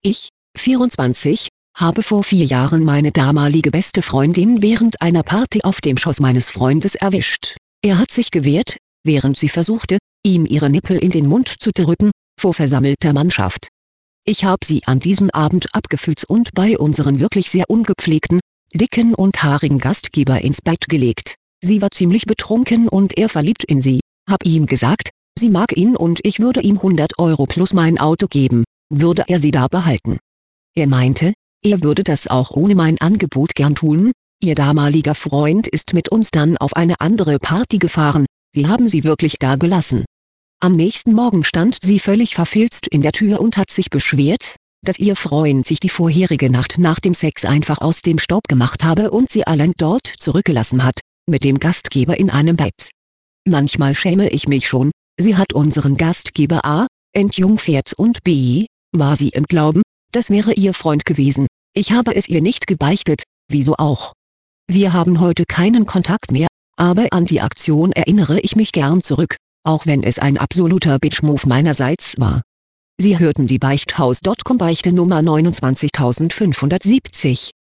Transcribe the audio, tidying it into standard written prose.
Ich, 24, habe vor 4 Jahren meine damalige beste Freundin während einer Party auf dem Schoß meines Freundes erwischt. Er hat sich gewehrt, während sie versuchte, ihm ihre Nippel in den Mund zu drücken, vor versammelter Mannschaft. Ich habe sie an diesem Abend abgefüllt und bei unseren wirklich sehr ungepflegten, dicken und haarigen Gastgeber ins Bett gelegt. Sie war ziemlich betrunken und er verliebt in sie. Hab ihm gesagt, sie mag ihn und ich würde ihm 100 € plus mein Auto geben, würde er sie da behalten. Er meinte, er würde das auch ohne mein Angebot gern tun. Ihr damaliger Freund ist mit uns dann auf eine andere Party gefahren, wir haben sie wirklich da gelassen. Am nächsten Morgen stand sie völlig verfilzt in der Tür und hat sich beschwert, dass ihr Freund sich die vorherige Nacht nach dem Sex einfach aus dem Staub gemacht habe und sie allein dort zurückgelassen hat, mit dem Gastgeber in einem Bett. Manchmal schäme ich mich schon, sie hat unseren Gastgeber A. entjungfert und B. war sie im Glauben, das wäre ihr Freund gewesen. Ich habe es ihr nicht gebeichtet, wieso auch. Wir haben heute keinen Kontakt mehr, aber an die Aktion erinnere ich mich gern zurück, auch wenn es ein absoluter Bitch-Move meinerseits war. Sie hörten die Beichthaus.com Beichte Nummer 29570.